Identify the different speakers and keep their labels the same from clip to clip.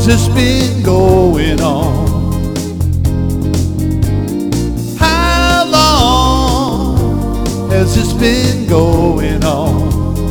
Speaker 1: has this been going on? How long has this been going on?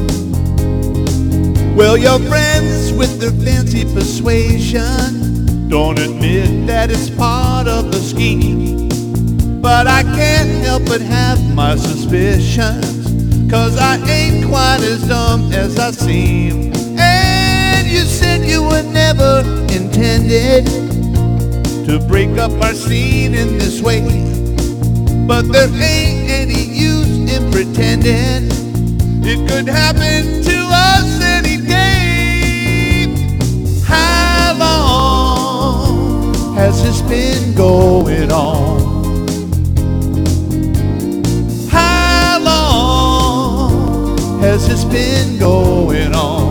Speaker 1: Well, your friends with their fancy persuasion don't admit that it's part of the scheme. But I can't help but have my suspicions, 'cause I ain't quite as dumb as I seem. And you said you were never intended to break up our scene in this way, but there ain't any use in pretending. It could happen to us any day. How long has this been going on? How long has this been going on?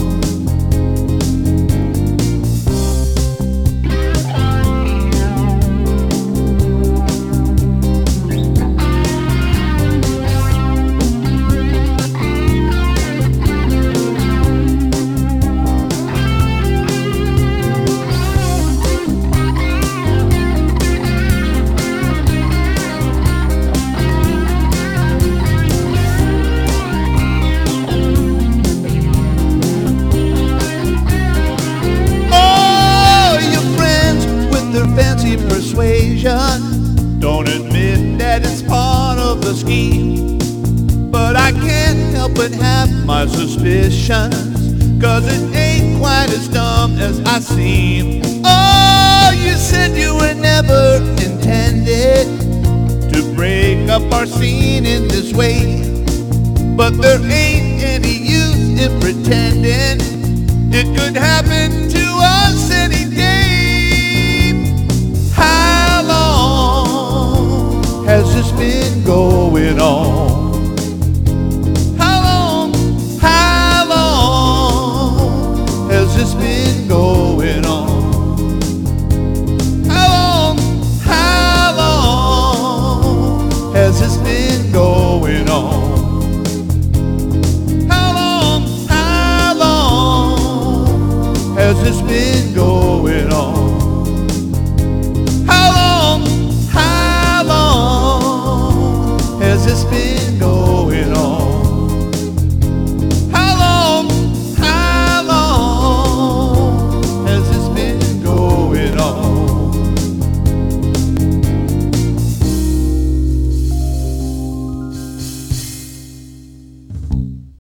Speaker 1: Fancy persuasion don't admit that it's part of the scheme, but I can't help but have my suspicions, 'cause it ain't quite as dumb as I seem. Oh, you said you were never intended to break up our scene in this way, but there ain't any use in pretending. It could happen to us any day. Has this been going on? How long has this been going on? How long has this been going on? How long has this been going on?